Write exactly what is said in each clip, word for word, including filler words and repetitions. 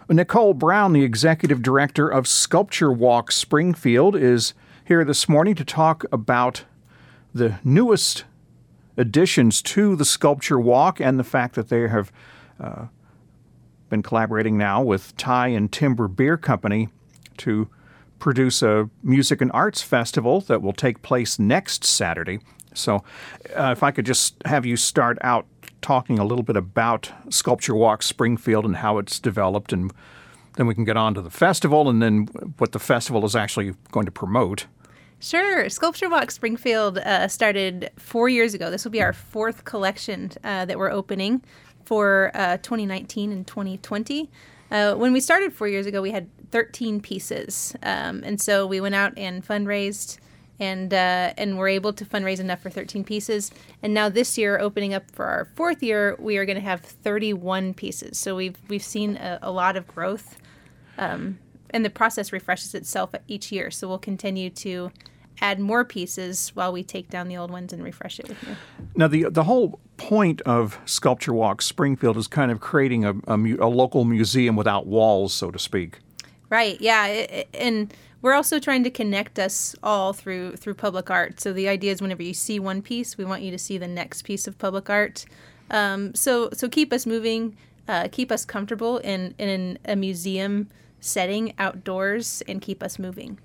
Nicole Brown, the executive director of Sculpture Walk Springfield, is here this morning to talk about the newest additions to the Sculpture Walk and the fact that they have uh, been collaborating now with Tie and Timber Beer Company to produce a music and arts festival that will take place next Saturday. So uh, if I could just have you start out talking a little bit about Sculpture Walk Springfield and how it's developed, and then we can get on to the festival and then what the festival is actually going to promote. Sure. Sculpture Walk Springfield uh, started four years ago. This will be our fourth collection uh, that we're opening for uh, twenty nineteen and twenty twenty. Uh, when we started four years ago, we had thirteen pieces. Um, and so we went out and fundraised and uh, and were able to fundraise enough for thirteen pieces. And now this year, opening up for our fourth year, we are going to have thirty-one pieces. So we've we've seen a, a lot of growth. Um, and the process refreshes itself each year. So we'll continue to add more pieces while we take down the old ones and refresh it with new. Now, the the whole point of Sculpture Walk Springfield is kind of creating a, a, mu- a local museum without walls, so to speak. Right, yeah. It, it, and we're also trying to connect us all through through public art. So the idea is whenever you see one piece, we want you to see the next piece of public art. Um, so so keep us moving, uh, keep us comfortable in, in a museum setting outdoors, and keep us moving.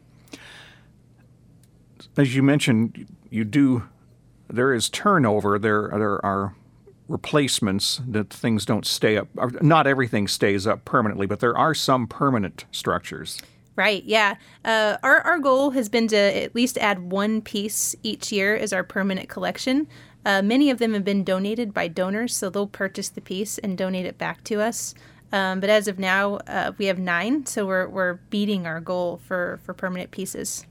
As you mentioned, you do, there is turnover. There, there are replacements that things don't stay up. Not everything stays up permanently, but there are some permanent structures. Right, yeah. Uh, our, our goal has been to at least add one piece each year as our permanent collection. Uh, many of them have been donated by donors, so they'll purchase the piece and donate it back to us. Um, but as of now, uh, we have nine, so we're we're beating our goal for, for permanent pieces.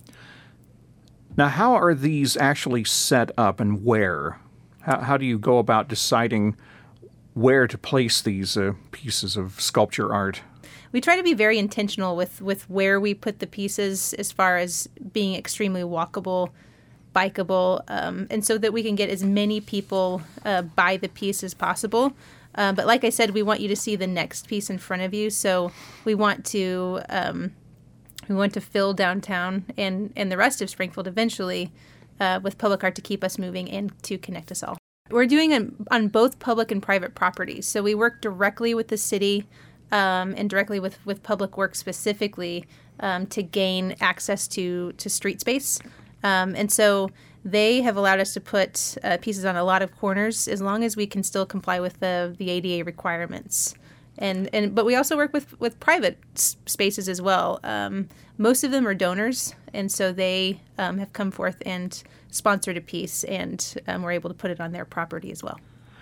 Now, how are these actually set up and where? How, how do you go about deciding where to place these uh, pieces of sculpture art? We try to be very intentional with, with where we put the pieces as far as being extremely walkable, bikeable, um, and so that we can get as many people uh, by the piece as possible. Uh, but like I said, we want you to see the next piece in front of you, so we want to... Um, We want to fill downtown and, and the rest of Springfield eventually uh, with public art to keep us moving and to connect us all. We're doing it on both public and private properties. So we work directly with the city um, and directly with, with Public Works specifically um, to gain access to, to street space. Um, and so they have allowed us to put uh, pieces on a lot of corners as long as we can still comply with the, the A D A requirements. And and but we also work with, with private s- spaces as well. Um, most of them are donors, and so they um, have come forth and sponsored a piece, and um, we're able to put it on their property as well.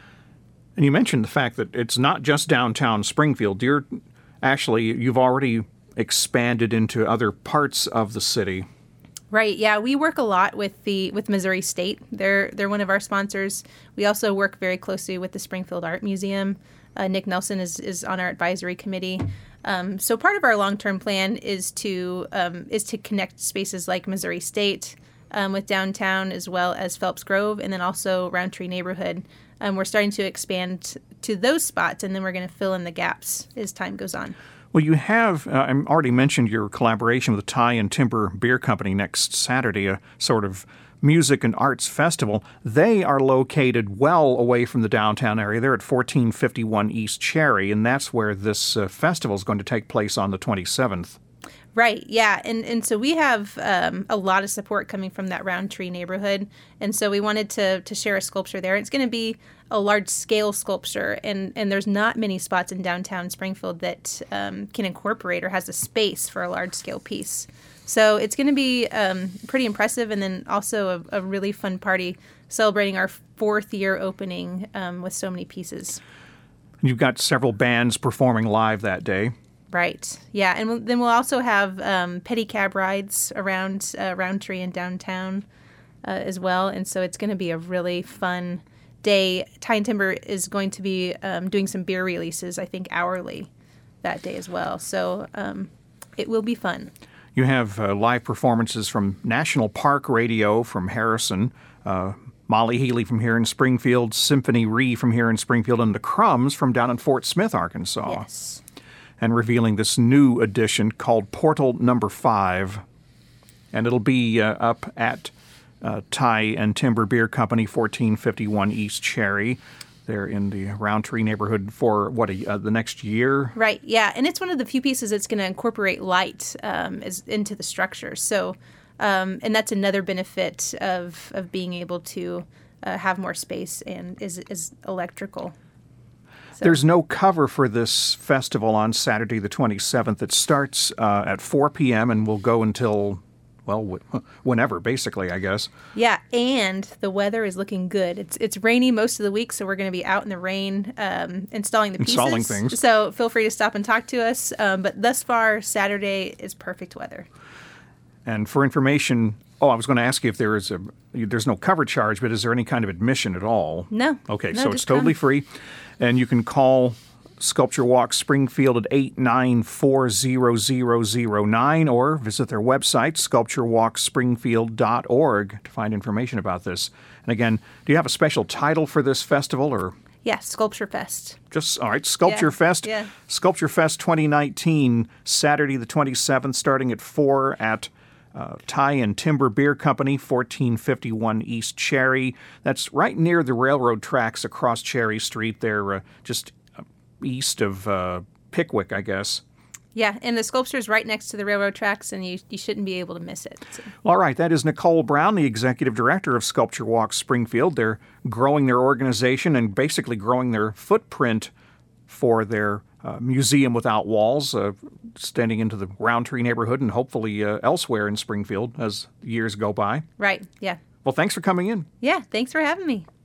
And you mentioned the fact that it's not just downtown Springfield. You're actually, you've already expanded into other parts of the city. Right. Yeah, we work a lot with the with Missouri State. They're they're one of our sponsors. We also work very closely with the Springfield Art Museum. Uh, Nick Nelson is, is on our advisory committee. Um, so part of our long-term plan is to um, is to connect spaces like Missouri State um, with downtown, as well as Phelps Grove, and then also Roundtree neighborhood. Um, we're starting to expand to those spots, and then we're going to fill in the gaps as time goes on. Well, you have, uh, I already mentioned your collaboration with the Tie and Timber Beer Company next Saturday, a sort of music and arts festival. They are located well away from the downtown area. They're at fourteen fifty-one East Cherry, and that's where this uh, festival is going to take place on the twenty-seventh. Right, yeah, and and so we have um, a lot of support coming from that Roundtree neighborhood, and so we wanted to to share a sculpture there. It's going to be a large-scale sculpture, and, and there's not many spots in downtown Springfield that um, can incorporate or has a space for a large-scale piece. So it's going to be um, pretty impressive, and then also a, a really fun party celebrating our fourth year opening um, with so many pieces. You've got several bands performing live that day. Right. Yeah, and we'll, then we'll also have um, pedicab rides around uh, Roundtree and downtown uh, as well, and so it's going to be a really fun day. Tie and Timber is going to be um, doing some beer releases, I think, hourly that day as well. So um, it will be fun. You have uh, live performances from National Park Radio from Harrison, uh, Molly Healy from here in Springfield, Symphony Ree from here in Springfield, and the Crumbs from down in Fort Smith, Arkansas. Yes. and revealing this new edition called Portal Number Five. And it'll be uh, up at uh, Tie and Timber Beer Company, fourteen fifty-one East Cherry. They're in the Roundtree neighborhood for, what, a, uh, the next year? Right, yeah. And it's one of the few pieces that's going to incorporate light um, as, into the structure. So, um, and that's another benefit of, of being able to uh, have more space and is, is electrical. So. There's no cover for this festival on Saturday the twenty-seventh. It starts uh, at four p.m. and will go until... well, whenever, basically, I guess. Yeah, and the weather is looking good. It's it's rainy most of the week, so we're going to be out in the rain um, installing the pieces. Installing things. So feel free to stop and talk to us. Um, but thus far, Saturday is perfect weather. And for information, oh, I was going to ask you if there is a, there's no cover charge, but is there any kind of admission at all? No. Okay, no, so it's totally come. free. And you can call Sculpture Walk Springfield at eight nine four zero zero zero nine or visit their website, sculpture walk springfield dot org, to find information about this. And again, do you have a special title for this festival, or Yeah, Sculpture Fest. just, all right, Sculpture Yeah, Fest? yeah. Sculpture Fest twenty nineteen, Saturday the twenty-seventh, starting at four at uh, Tie and Timber Beer Company, fourteen fifty-one East Cherry. That's right near the railroad tracks across Cherry Street. They're uh, just east of uh, Pickwick, I guess. Yeah, and the sculpture is right next to the railroad tracks, and you, you shouldn't be able to miss it. So. All right, that is Nicole Brown, the executive director of Sculpture Walk Springfield. They're growing their organization and basically growing their footprint for their uh, museum without walls, uh, extending into the Roundtree neighborhood and hopefully uh, elsewhere in Springfield as years go by. Right, yeah. Well, thanks for coming in. Yeah, thanks for having me.